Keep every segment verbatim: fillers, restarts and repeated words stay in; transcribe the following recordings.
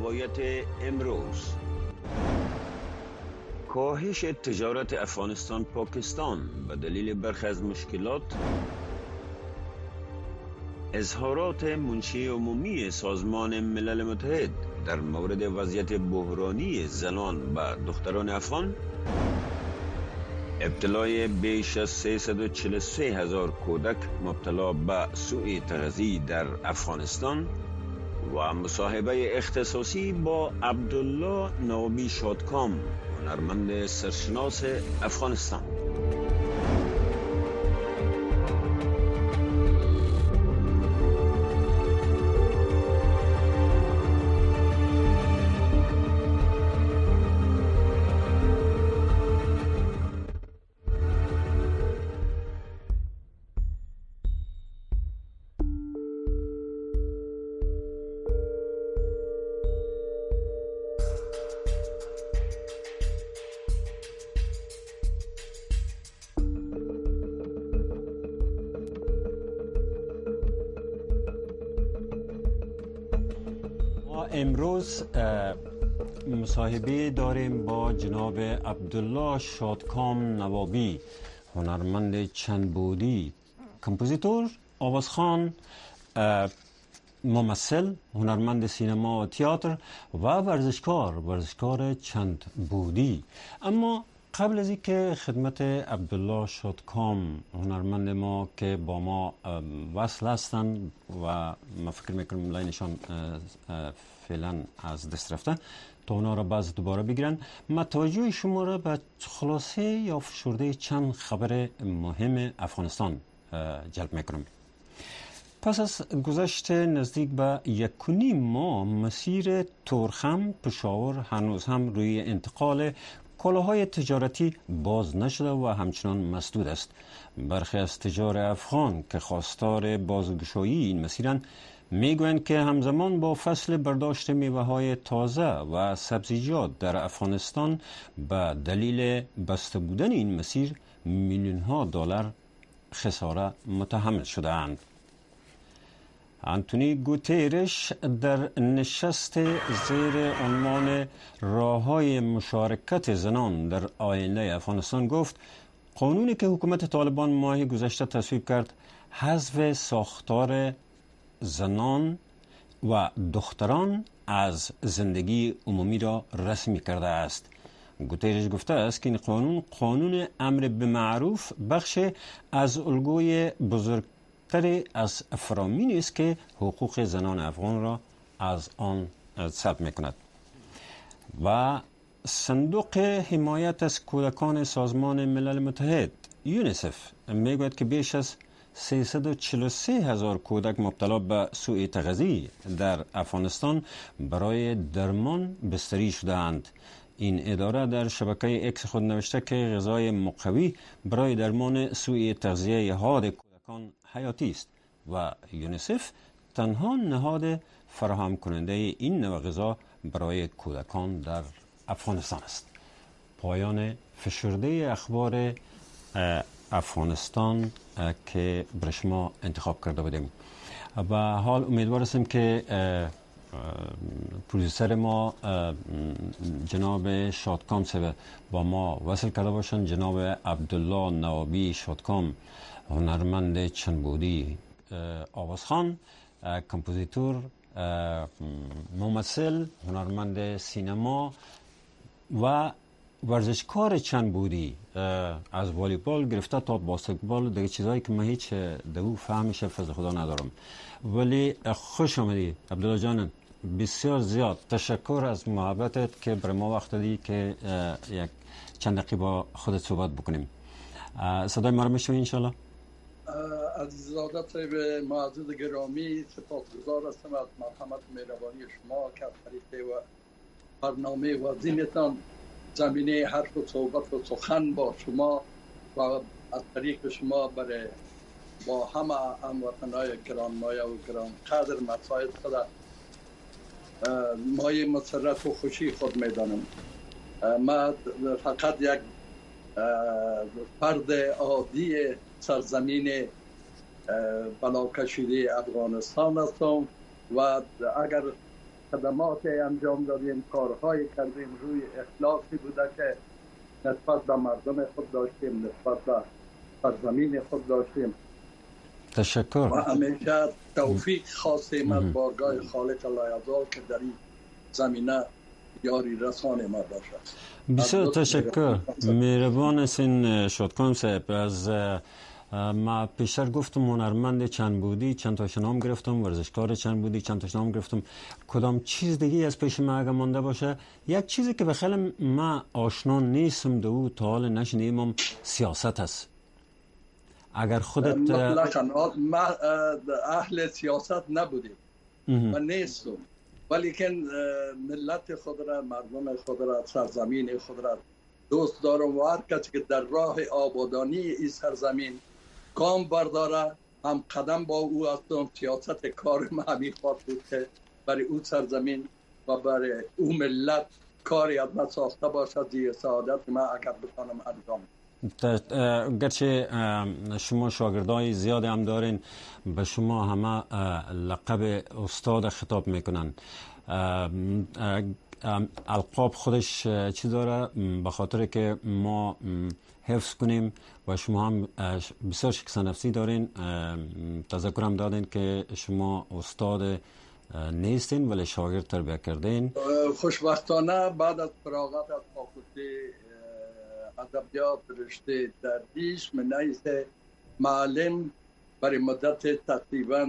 روایت امروز. کاهش تجارت افغانستان پاکستان به دلیل برخی از مشکلات، اظهارات منشی عمومی سازمان ملل متحد در مورد وضعیت بحرانی زنان و دختران افغان، ابتلای بیش از سیصد و چهل و سه هزار کودک مبتلا به سوء تغذیه در افغانستان و مصاحبه اختصاصی با عبدالله نوابی شادکام، هنرمند سرشناس افغانستان. امروز مصاحبه داریم با جناب عبدالله شادکام نوابی، هنرمند چند بعدی، کمپوزیتور، آوازخوان، ممثل، هنرمند سینما و تئاتر و ورزشکار ورزشکار چند بعدی. اما قبل از اینکه خدمت عبدالله شادکام هنرمند ما که با ما وصل هستند و ما فکر میکنم لاینشان فعلا از دست رفته تا اونا را باز دوباره بگیرن، ما توجه شما را به خلاصه یا فشرده چند خبر مهم افغانستان جلب میکنم. پس از گذشت نزدیک به یک و نیم ماه، مسیر تورخم پشاور هنوز هم روی انتقال کالاهای تجارتی باز نشده و همچنان مسدود است. برخی از تجار افغان که خواستار بازگشایی این مسیرند میگویند که همزمان با فصل برداشت میوه‌های تازه و سبزیجات در افغانستان به دلیل بسته بودن این مسیر میلیون‌ها دلار خساره متحمل شده‌اند. آنتونی گوتیرش در نشست زیر عنوان راه‌های مشارکت زنان در آینده افغانستان گفت قانونی که حکومت طالبان ماه گذشته تصویب کرد حذف ساختار زنان و دختران از زندگی عمومی را رسمی کرده است. گوتیرش گفته است که این قانون قانون امر به معروف بخش از الگوی بزرگ تری از فرامینی است که حقوق زنان افغان را از آن سلب می‌کند. و صندوق حمایت از کودکان سازمان ملل متحد یونیسف میگوید که بیش از سیصد و چهل و سه هزار کودک مبتلا به سوء تغذیه در افغانستان برای درمان بستری شده‌اند. این اداره در شبکه اکس خود نوشته که غذای مقوی برای درمان سوء تغذیه حاد کودکان حیاتی است و یونیسف تنها نهاد فراهم کننده این نوع غذا برای کودکان در افغانستان است. پایان فشرده اخبار افغانستان که برای شما انتخاب کرده بودیم و حال امیدوار هستیم که پروژیسر ما جناب شادکام صاحب با ما وصل کرده باشند. جناب عبدالله نوابی شادکام، هنرمند چند بعدی، آوازخوان، کمپوزیتور، ممثل، هنرمند سینما و ورزشکار چند بعدی، از والیبال گرفته تا باسکتبال، دیگه چیزایی که من هیچ دو فهمش فضل خدا ندارم. ولی خوش آمدی عبدالله جان، بسیار زیاد تشکر از محبتت که برای ما وقت دادی که یک چند دقیقه با خودت صحبت بکنیم. صدای ما رو میشنوی انشالله؟ عزیززاده صاحب معزز گرامی، سپاسگزار هستم از مرحمت و مهربانی شما که از طریق و برنامه وزینتان زمینه حرف و صحبت و سخن با شما و از طریق شما برای با همه هموطنهای گرانمایه و گران قدر مسائل شده مایه مسرت و خوشی خود میدانم. من فقط یک فرد عادی سرزمین بلاکشیده افغانستان هستم و اگر خدمات انجام دادیم، کارهای کردیم، روی اخلاصی بوده که نسبت به مردم خود داشتیم، نسبت به سرزمین خود داشتیم. تشکر. و همیشه توفیق خواستیم از بارگاه خالق لایزال که در این زمینه یاری رسان ما باشد. بسیار تشکر. مهربان هستین شادکام صاحب. از ما پیشتر گفتم هنرمند چند بودی، چند تا نام گرفتم، ورزشکار چند بودی، چند تا نام گرفتم. کدام چیز دیگه از پیش ما اگه مانده باشه؟ یک چیزی که بخیلی ما آشنا نیستم دو تا حال نشنیدم سیاست است. اگر خودت مطلقاً ما اهل سیاست نبودیم و نیستم، ولیکن ملت خود را، مردم خود را، سرزمین خود را دوست دارم و هر کسی که در راه آبادانی این سرزمین گام برداره هم قدم با او هستم. سیاست کار ما همین خواهد بود که برای او سرزمین و برای او ملت کاری از ما ساخته باشد. زیر سعادت ما اگر بتانم انجام. گرچه شما شاگردای زیاد هم دارین، به شما همه لقب استاد خطاب میکنن. القاب خودش چی داره؟ به خاطر که ما حفظ کنیم و شما هم بسیار شخص نفسی دارین. تذکرم دادین که شما استاد نیستین ولی شاگرد تربیت کردین. خوشبختانه بعد از فراغت از فاکولته ادبیات رشته درویش من حیث معلم برای مدت تقریبا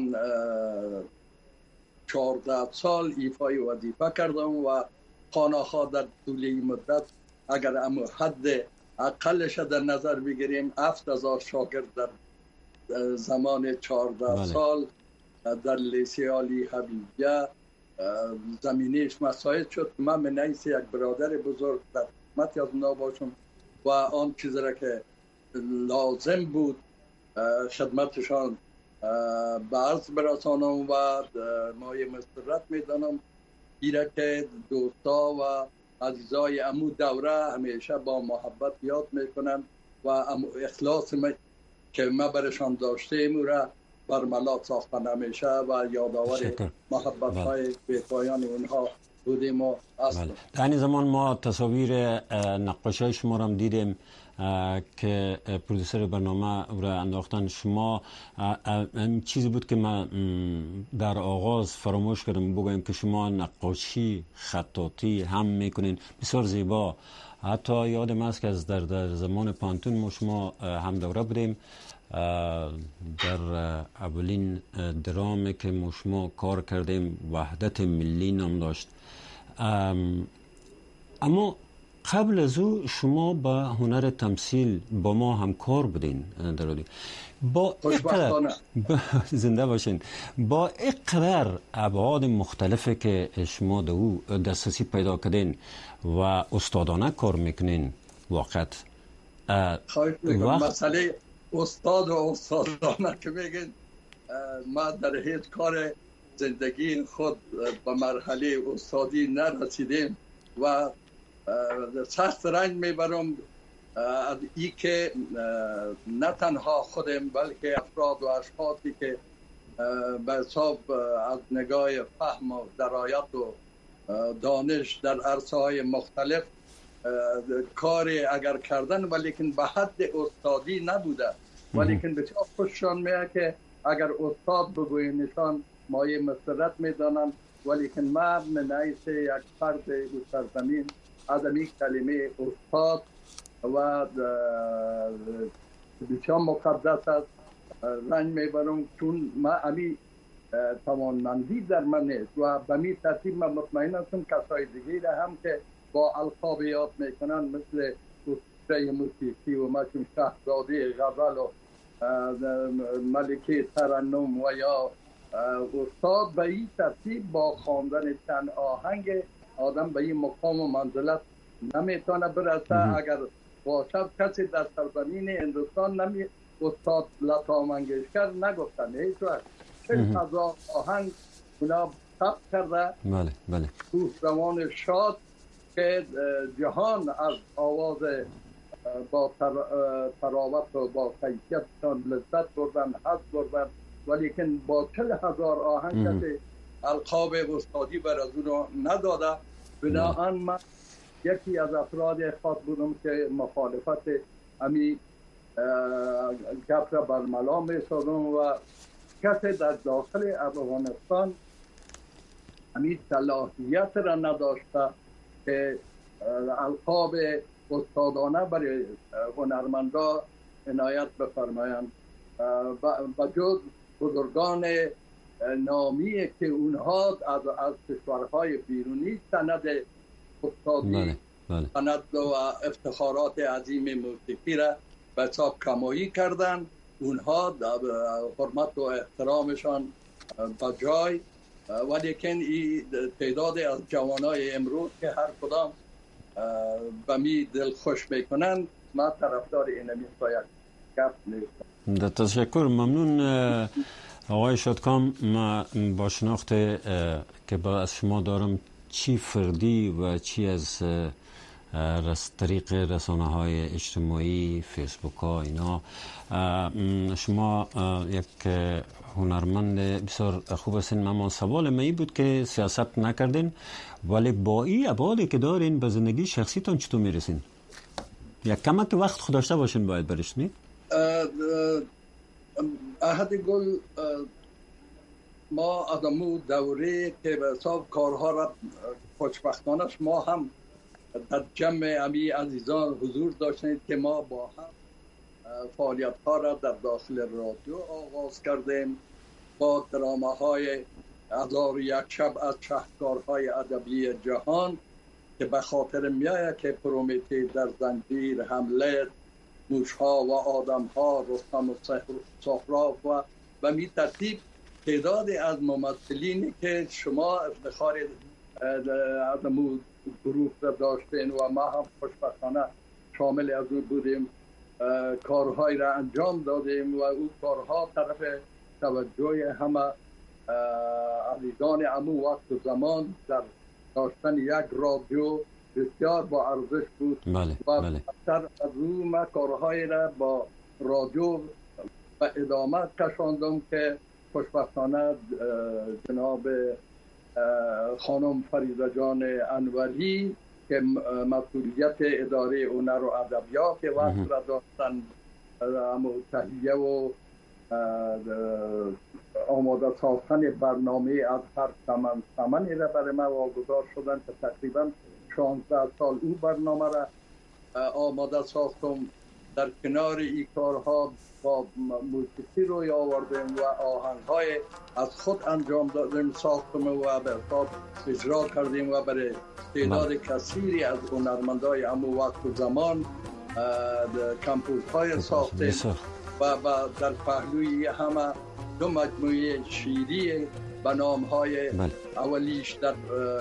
چهارده سال ایفای وظیفه کردم و خانه‌ها در طول این مدت اگر امو حد اقلش در نظر بگیریم هفت هزار شاگرد در زمان چهارده بله. سال در لیسه عالی حبیبیه زمینهش مساعد شد. من من حیث یک برادر بزرگ در خدمت از اونا باشم و آن چیزی را که لازم بود خدمتشان به عرض برسانم و مایه مسرت میدانم. ایره که دوستا و عزیزای امو دوره همیشه با محبت یاد میکنن و امو اخلاص که ما برشان داشته امو را برملا ساختن همیشه و یادآور محبت های بی‌پایان اونها بودیم و اصلا. در این زمان ما تصاویر نقاشی شما را دیدیم که پرودوسر برنامه او را انداختن. شما چیزی بود که من در آغاز فراموش کردم بگویم که شما نقاشی خطاطی هم میکنین، بسیار زیبا. حتی یادم است که از در, در زمان پانتون ما شما هم دوره بودیم، در اولین درامی که ما شما کار کردیم وحدت ملی نام داشت. اما قبل از او شما با هنر تمثیل با ما همکار بودین در رادیو. با اقدر زنده باشین. با اقدر ابعاد مختلفه که شما در او دسترسی پیدا کردین و استادانه کار میکنین واقعا. وقت... مسئله استاد و استادانه که میگین، ما در هیچ کار زندگی خود به مرحله استادی نرسیدیم و سخت رنج میبرم از ای که نه تنها خودم بلکه افراد و اشخاصی که به حساب از نگاه فهم و درایت و دانش در عرصه های مختلف کاری اگر کردن ولیکن به حد استادی نبوده، ولیکن بسیار خوششان میاد که اگر استاد بگوینشان مایه مسرت میدانم. ولیکن من من حیث یک فرد سرزمین از این کلمه استاد و بسیار مقدس است رنج میبرم، چون من امی توانمندی در من نیست و به می ترتیب من مطمئن هستم کسای دیگه هم که با القاب یاد میکنن مثل استاد موسیقی و مثل شهزاده غزل و ملکه ترنم و یا استاد به این ترتیب با خواندن چند آهنگ آدم به این مقام و منزلت نمیتونه برسه. اگر باشد کسی در سرزمین هندوستان نمی استاد لتا منگیشکر نگفتن هیچ وقت چل هزار آهنگ اونا ثبت کرده. بله بله. روان شاد که جهان از آواز با تراوت و با کیفیتشان لذت بردن، حظ بردن، ولیکن با چل هزار آهنگ کسی القاب استادی بر از اون نداده. بنابراین من یکی از افراد خاص بودم که مخالفت امی گپ را برملا می سازم و کسی در داخل افغانستان امی صلاحیت را نداشته که القاب استادانه برای هنرمندا عنایت بفرمایند و جز بزرگان نامی که اونها از از کشورهای بیرونی سند استادی سند و افتخارات عظیم موسیقی را به حساب کمایی کردن، اونها حرمت و احترامشان با جای، ولیکن این تعداد از جوانای امروز که هر کدام به می دل خوش میکنن، ما طرفدار اینمی باید گپ نیستم. تشکر، ممنون آقای شادکام. ما با شناخت که با از شما دارم چی فردی و چی از رس طریق رسانه های اجتماعی، فیسبوک ها اینا، شما یک هنرمند بسیار خوب هستین. اما سوال من این بود که سیاست نکردین، ولی با این ابعادی که دارین به زندگی شخصیتون چطور میرسین؟ یک کمک وقت خود داشته باشین باید برش نید؟ احد گل ما آدمو دوره که به حساب کارها را خوشبختانه ما هم در جمع امی عزیزان حضور داشتید که ما با هم فعالیت ها را در داخل رادیو آغاز کردیم با درامه های هزار و یک شب از شهکارهای ادبی جهان که به خاطر میآید که پرومته در زنجیر، حمله، موشها و آدمها، رستم و سهراب و و می ترتیب تعدادی از ممثلینی که شما افتخار آدمو گروه را داشتین و ما هم خوشبختانه شامل از اون بودیم، کارهای را انجام دادیم و اون کارها طرف توجه همه عزیزان امو وقت و زمان در داشتن یک رادیو بسیار با ارزش بود. بله، و بله. در از اون ما کارهای را با رادیو و ادامه کشاندم که خوشبختانه جناب خانم فریده جان انوری که مسئولیت اداره هنر و ادبیات که وقت را داشتن، اما تهیه و آماده ساختن برنامه از هر سمن سمنی را برای ما واگذار شدن که تقریبا شانزده سال او برنامه را آماده ساختم. در کنار این کارها با موسیقی روی آوردیم و آهنگهای از خود انجام دادیم، ساختم و به حساب اجرا کردیم و برای تعداد کثیری از هنرمندای امو وقت و زمان کمپوزهای ساختیم و در پهلوی همه دو مجموعه شیری به نامهای اولیش در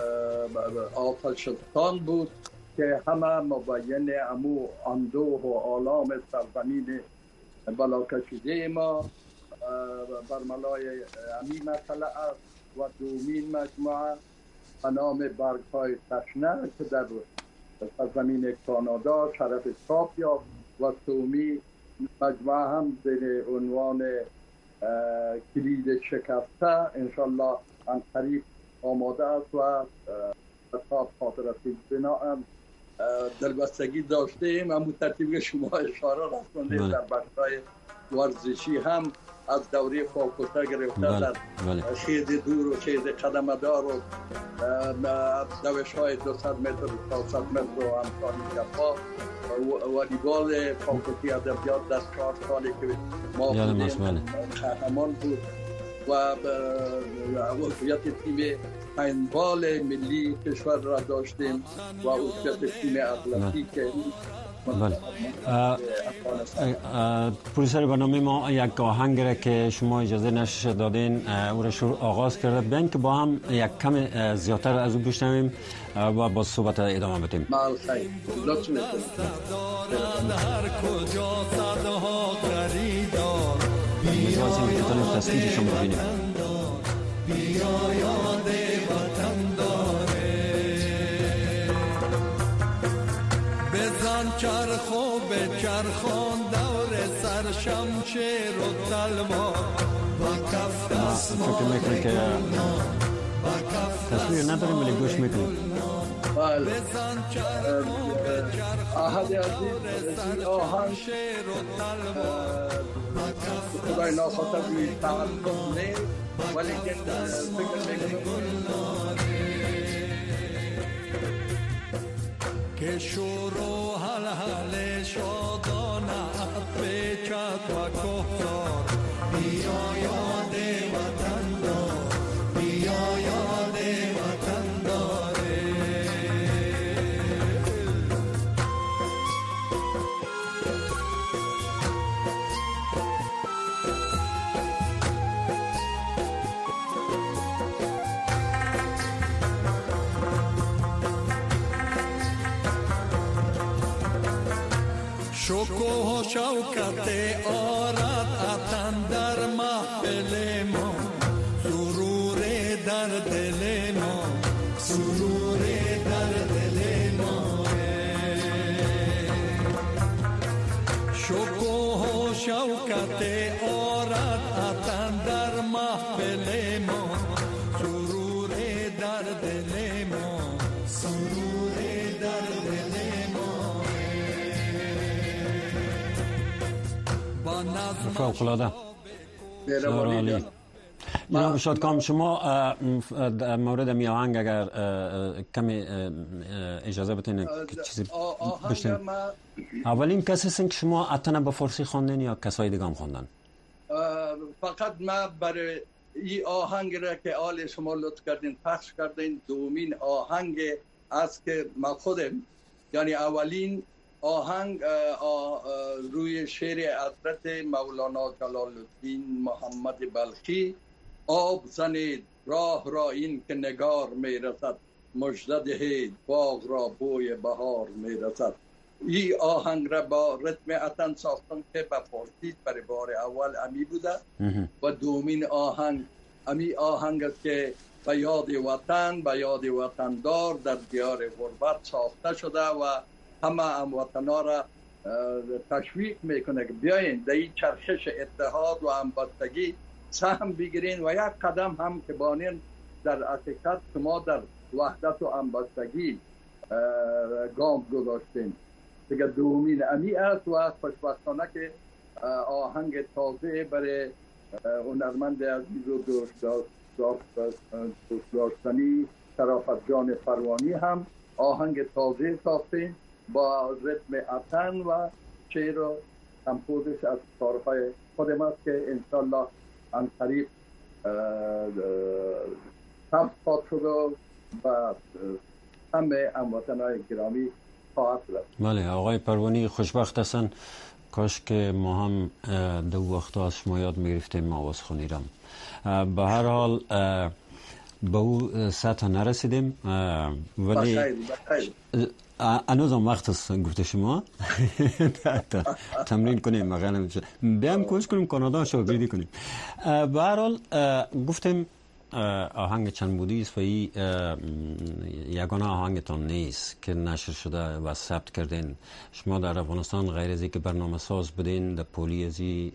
آتشستان بود که همه مبین امو اندوه و آلام سرزمین بلاکشیده ما برملای امی مسئله است و دومین مجموعه به نام برگ‌های تشنه که در سرزمین کانادا شرف چاپ یافت و سومی مجموعه هم زیر عنوان کلید شکسته انشالله ان قریب آماده است و حساب خاطراتی بناهم دلبستگی داشتیم. همون ترتیب شما اشاره رسوندید در بخش‌های ورزشی هم از دوره فاکولته گرفته در خیز دور و خیز قدمدار و دوش های دویست متر و چهارصد متر و همچنین گپا والیبال فاکولته ادبیات در چهار سالی که ما بودیم قهرمان بود و عضویت تیم هندبال ملی کشور را داشتیم و عضویت تیم اتلتیک. بله. پرویسر برنامه ما یک آهنگ را که شما اجازه نش دادین او را شروع آغاز کرده، بیان که با هم یک کم زیادتر از او بشنویم و با صحبت ادامه بدیم. مال خیر. لطف می‌کنید. هر کجا صدها خریدار می‌خواستیم که تلفن تصویر شما ببینیم. بیا یاد وطن داره بزن چرخو به چرخان دور سر شمشیر و تلوار و کف دست فکر میکنم که تصویر نداریم ولی گوش میکنیم. بله احد عزیز این آهنگ خدای ناخواسته روی تعلق نه ولی فکر میکنم که شور و حل حل شادانه پیچت و کهزار بیا یاد وطن دار بیا یاد وطن داره شکوه و شوکت آرد اتن در محفل ما سرور در دل ما سرور در دل ما شکوه و شوکت آرد اتن در محفل ما سرور در دل ما سرور در دل ما فوق‌العاده بسیار عالی. جناب شادکام شما در مورد می آهنگ اگر کمی اجازه بتین چیزی بشنیم. اولین کسی هستین که شما اتن به فارسی خواندین یا کسای دیگه هم خواندن؟ فقط ما برای این آهنگ را که آل شما لطف کردین پخش کردین دومین آهنگ است که ما خودم یعنی اولین آهنگ آه روی شعر حضرت مولانا جلال الدین محمد بلخی آب زنید راه را این که نگار می رسد مژده دهید باغ را بوی بهار می رسد. این آهنگ را با رتم اتن ساختم که به فارسی برای بار اول امی بوده و دومین آهنگ امی آهنگ است که به یاد وطن به یاد وطندار در دیار غربت ساخته شده و همه هموطنا را تشویق میکنه که بیاین در این چرخش اتحاد و همبستگی سهم بگیرین و یک قدم هم که بانین در حقیقت شما در وحدت و همبستگی گام گذاشتین. دیگه دومین امی است و خوشبختانه که آهنگ تازه برای هنرمند عزیز و دوست داشتنی شرافت جان فروانی هم آهنگ تازه ساختین با رتم اتن و شعر و کمپوزش از کارهای خودم است که انشالله ان قریب ثبت خواهد شد و همه هموطنان گرامی خواهد رفت. بله آقای پروانی خوشبخت هستن. کاش که ما هم دو وقت از شما یاد میگرفتیم آواز خونیرم. به هر حال به او سطح نرسیدیم ولی هنوز هم وقت است گفته شما تمرین کنیم مغانم بیام کوشش کنیم کانادا شاگردی کنیم. به هر حال گفتیم آهنگ چند بودی است و این یگانه آهنگتان نیست که نشر شده و ثبت کردین. شما در افغانستان غیر از اینکه برنامه ساز بدین در پولی ازی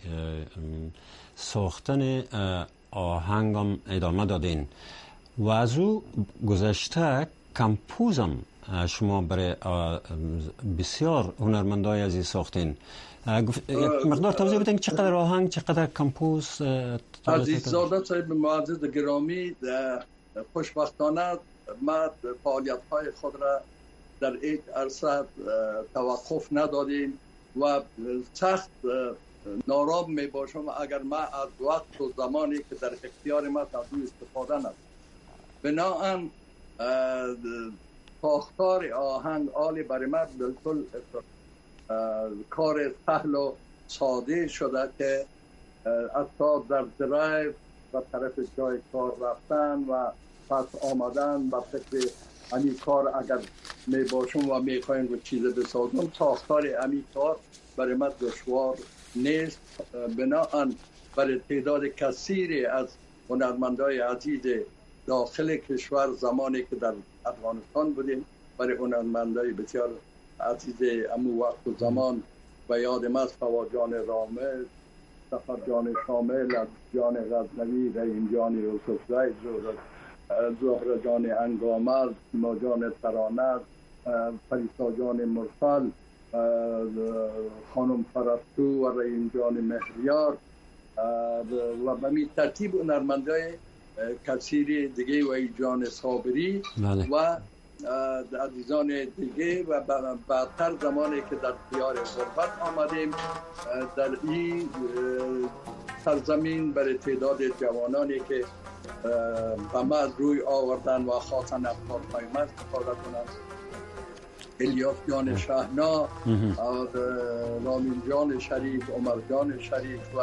ساختن آهنگ هم ادامه دادین و از او گذشته کمپوزم شما برای بسیار هنرمندای عزیز ساختین. یک مقدار توضیح بدین چقدر آهنگ چقدر کمپوز. عزیززاده صاحب معزز گرامی خوشبختانه ما فعالیت های خود را در یک عرصه توقف ندادیم و سخت نارام می باشم اگر ما از وقت و زمانی که در اختیار ما از او استفاده نکنیم. بنابراین ساختار آهنگ آلی برای من بالکل کار سهل و ساده شده که حتی در درایو و طرف جای کار رفتن و پس آمدن و فکر امی کار اگر می باشم و می خواهیم رو چیز بسازم ساختار امی کار برای من دشوار نیست. بنابراین برای تعداد کثیری از هنرمندای عزیز داخل کشور زمانی که در افغانستان بودیم برای هنرمندای بسیار عزیز امو وقت و زمان و یادم از فواد جان رامل، سفر جان شامل، از جان غزنوی، رحیم جان یوسف زید رو زهره جان انگامر، سیما جان ترانه، فریسا جان مرسل، خانم فرستو و رحیم جان مهریار و به می ترتیب هنرمندای کثیر دیگه و جان صابری بله. و عزیزان دیگه و بعدتر زمانی که در دیار غربت آمدیم در این سرزمین برای تعداد جوانانی که به ما روی آوردن و خواستن افکار قیمت استفاده کنند، الیاس جان شهنا، رامین جان شریف، عمر جان شریف و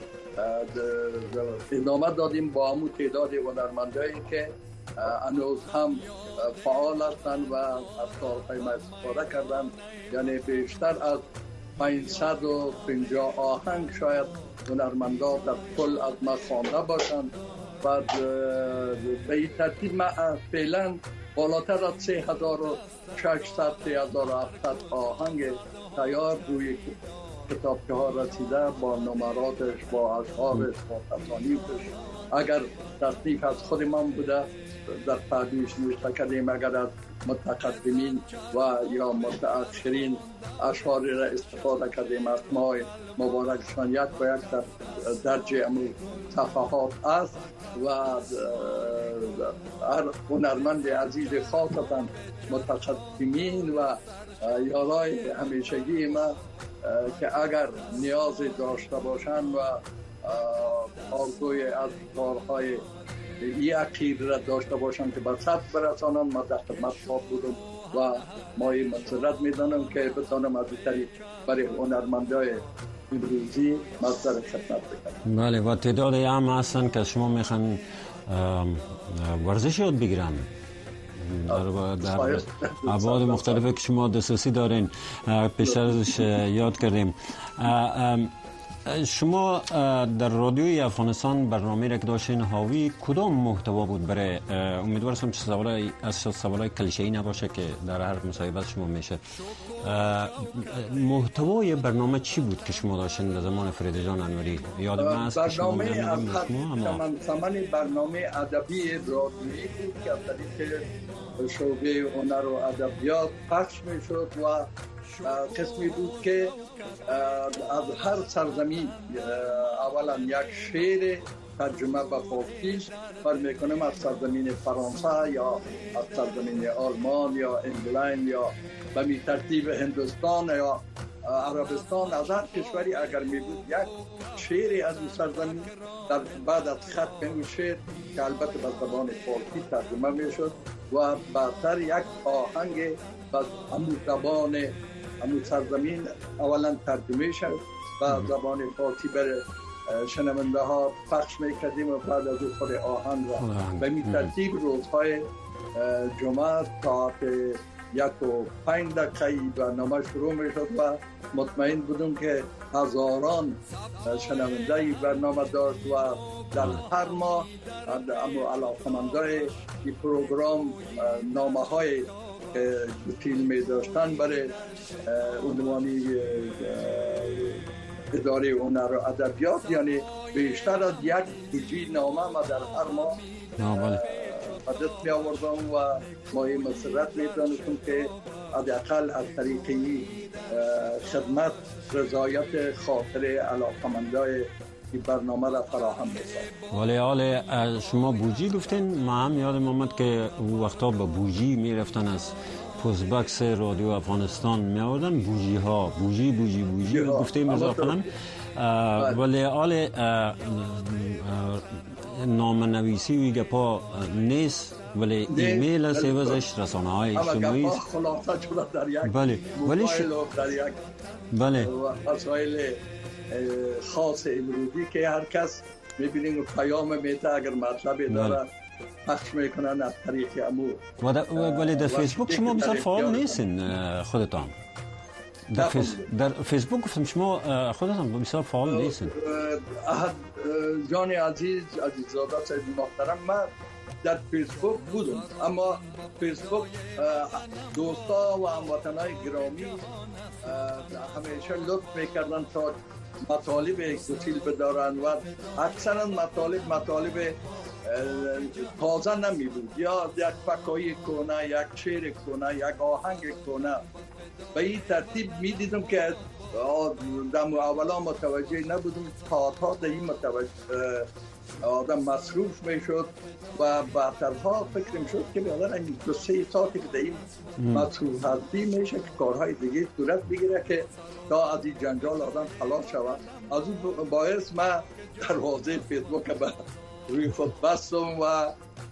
ادامه دادیم با همون تعداد هنرمندایی که هنوز هم فعال هستند و افکار قیمت استفاده کردن، یعنی بیشتر از پانصد و پنجاه آهنگ شاید هنرمندا در کل از ما خوانده باشند و به این ترتیب ما فعلا بالاتر از سه هزار و ششصد سه هزار و هفتصد آهنگ تیار روی کتابچه ها رسیده با نمراتش، با اشعارش، با تصانیفش. اگر تصنیف از خود من بوده در پردیش نوشته کردیم، اگر از متقدمین و یا متأخرین اشعاری را استفاده کردیم، اسمای مبارکشان یک و یک در درجه امو صفحات است و هر هنرمند عزیز خاصتا متقدمین و یارای همیشگی ما که اگر نیاز داشته باشند و آرزوی از کارهای این عقید را داشته باشند که به سطح برسانند، ما در خدمت خواب بودم و ما این مسئلت میدانم که بتانم از این طریق برای هنرمندای امروزی مصدر خدمت بکنم. بله و تعداد هم هستن که شما میخوان ورزش یاد بگیرن در, در ابعاد مختلفه که شما دسترسی دارین، پیشتر ازش یاد کردیم. شما در رادیوی افغانستان برنامه را که داشتین حاوی کدام محتوا بود؟ برای امیدوارم که سوالای از سوالای کلیشه‌ای نباشه که در هر مصاحبه شما میشه. محتوای برنامه چی بود که شما داشتین در زمان فرید جان انوری؟ یاد من است که شما می‌دونید اما زمان برنامه ادبی رادیویی بود که از طریق شعبه هنر و ادبیات پخش میشد و قسمی بود که از هر سرزمین اولا یک شعر ترجمه به فارسی برمیکنم، از سرزمین فرانسه یا از سرزمین آلمان یا انگلند یا به می ترتیب هندوستان یا عربستان، از هر کشوری اگر می بود یک شعری از این سرزمین در بعد از خط این شعر که البته به زبان فارسی ترجمه می شد و بعدتر یک آهنگ به همون زبان همون سرزمین اولا ترجمه شد و زبان فارسی بر شنونده ها پخش میکردیم و بعد از خود آهنگ را به می ترتیب روزهای جمعه ساعت یک و پنج دقیقه برنامه شروع میشد و مطمئن بودم که هزاران شنونده برنامه داشت و در هر ماه اما علاقمندای این پروگرام نامه های فیلمی داشتن برای عنوانی اداره هنر و ادبیات، یعنی بیشتر از یک بودجه نامه ما در هر ماه حدث می آوردم و ما این مسئلت می دانستم که حداقل از طریقی خدمت رضایت خاطر علاقمندای این برنامه را فراهم بسازم. ولی حال شما بوجی گفتین، ما هم یادم آمد که وقتا به بوجی می رفتن از پوز باکس رادیو افغانستان می آوردن بوجی ها بوجی بوجی بوجی گفته مرزا خانم. ولی حال نام نویسی و گپا نیست، ولی ایمیل است وزش رسانه های اجتماعی است. خلاصه شده در یک بله ولی ش... در یک بله وسایل خاص امروزی که هر کس میبینیم پیام میته اگر مطلب داره پخش میکنن از طریق امو. ولی در فیسبوک شما بسیار فعال نیستین خودتان؟ در, فیس... در فیسبوک گفتم شما خودتان بسیار فعال نیستین. جان عزیز عزیززاده سید محترم، من در فیسبوک بودم، اما فیسبوک دوستا و هموطنای گرامی همیشه لطف میکردن تا مطالب گسیل بدارن و اکثرا مطالب مطالب تازه نمی بود، یا یک فکایی کنه، یک شعر کنه، یک آهنگ کنه. به این ترتیب می دیدم که در اولا متوجه نبودم، تا تا در این متوجه آدم مصروف می شد و بعدترها فکر می شد که بیادر این دو سه ساعتی که در این مصروف هستی میشه که کارهای دیگه صورت بگیره که تا از این جنجال آدم خلاص شود. از اون باعث من دروازه فیسبوک به روی خود بستم و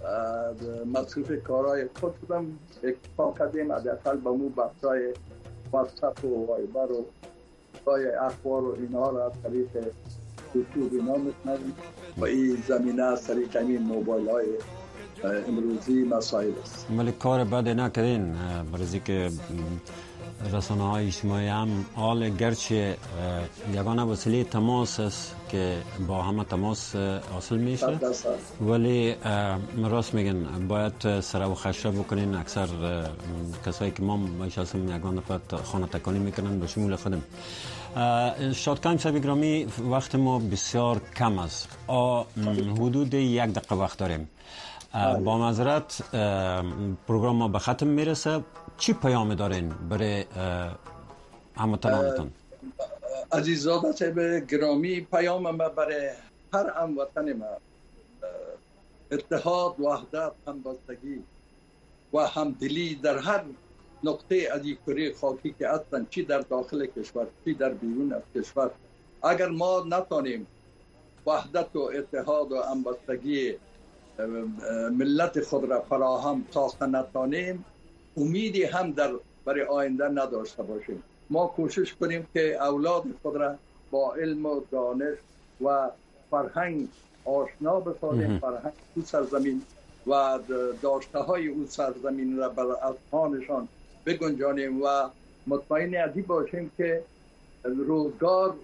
مصروف کارهای خود شدم. اکتفا کردیم حداقل به مو بحثای واتساپ و وایبر و های اخبار و اینها را از طریق یوتیوب اینا می‌شنویم و این زمینه از طریق همین موبایل های امروزی مسائل است. ولی کار بد نکردین، برای که رسانه های اجتماعی هم حال گرچه یگانه وسیله تماس است که با همه تماس حاصل میشه، ولی راست میگن باید سر و خشه بکنین. اکثر کسایی که ما میشناسیم یگانه فقط خانه تکانی میکنن به شمول خودم. شادکام صاحب گرامی، وقت ما بسیار کم است، حدود یک دقیقه وقت داریم. با معذرت پروگرام ما به ختم میرسه. چی پیام دارین برای هموطنانتون؟ عزیزاده صاحب گرامی، پیام ما برای هر هموطن ما اتحاد، وحدت، همبستگی و همدلی در هر نقطه از این کره خاکی که هستند، چی در داخل کشور چی در بیرون از کشور. اگر ما نتانیم وحدت و اتحاد و همبستگی ملت خود را فراهم ساخته نتانیم، امیدی هم در برای آینده نداشته باشیم. ما کوشش کنیم که اولاد خود را با علم و دانش و فرهنگ آشنا بسازیم، فرهنگ او سرزمین و داشته های او سرزمین را بر اذهانشان بگنجانیم و مطمئن ازی باشیم که روزگار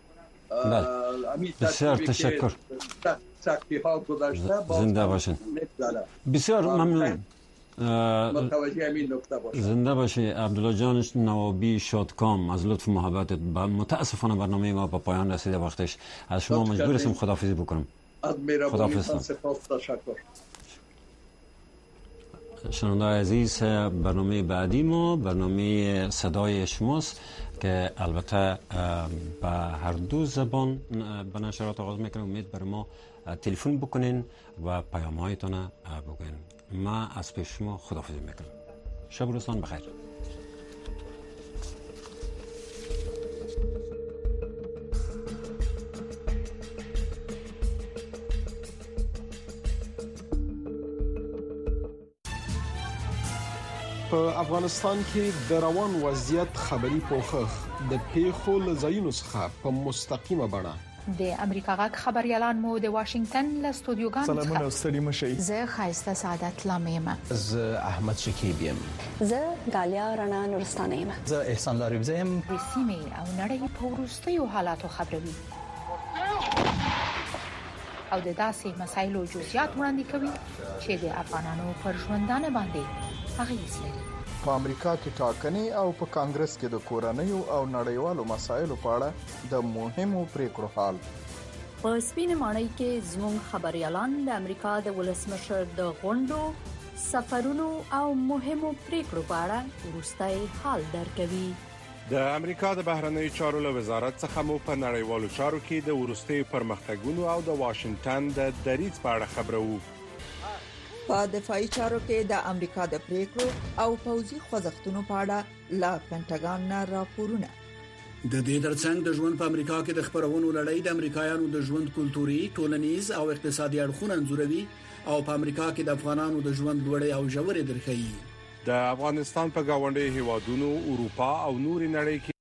بسیار تشکر. سختی ها گذشته زنده باشین. بسیار ممنون. متوجه همین نکته باشید. زنده باشی. عبدالله جان نوابی شادکام، از لطف محبتت. متاسفانه برنامه ما به پایان رسیده وقتش. از شما مجبور هستم خداحافظی بکنم. از مهربانیتان سپاس، تشکر. شنونده‌های عزیز، برنامه بعدی ما برنامه صدای شماست که البته به هر دو زبان به نشرات آغاز میکنه. امید بر ما تلفن بکنین و پیام هایتان بگوین. ما از پیش شما خداحافظی میکنم. شب روزتان بخیر. په افغانستان کې د روان وضعیت خبري پوښښ د پیښو له ځایونو څخه په مستقیمه بڼه د امریکا غږ خبريالان مو د واشنگټن له استودیوګانو سلامونه ستړي مشئ. زه خایسته سعادت لامیم. زه احمد شکیب یم. زه غالیا رڼا نورستانه یم. زه احسان لاریبزه یم. د سیمې او نړۍ په وروستیو حالاتو خبروي او د داسې مسایلو جزئیات وړاندې کوي چې د افغانانو پر ژوندانه باندې اغیز لري. په امریکا کې ټاکنې او په کانګرس کې د کورنیو او نړیوالو مسایلو په اړه د مهمو پریکړو حال. په سپینه ماڼۍ کې زموږ خبريالان د امریکا د ولسمشر د غونډو، سفرونو او مهمو پریکړو په اړه وروستي حال درکوي. د امریکا د بهرنیو چارو له وزارت څخه مو په نړیوالو چارو کې د وروستي پرمختګونو او د واشنگټن د دریځ په اړه خبرو. په دفاعي چارو کې د امریکا د پریکړو او پوځي خوځښتونو په اړه لا پینټاګان نه راپورونه. د دې ترڅنګ د ژوند په امریکا کې د خبرونو لړۍ د امریکایانو د ژوند کلتوري، ټولنیز او اقتصادي اړخونه انځوروي او په امریکا کې د افغانانو د ژوند لوړې او ژورې درخي. د افغانستان په گاونډي هیوادونو، اروپا او نوري نړۍ کې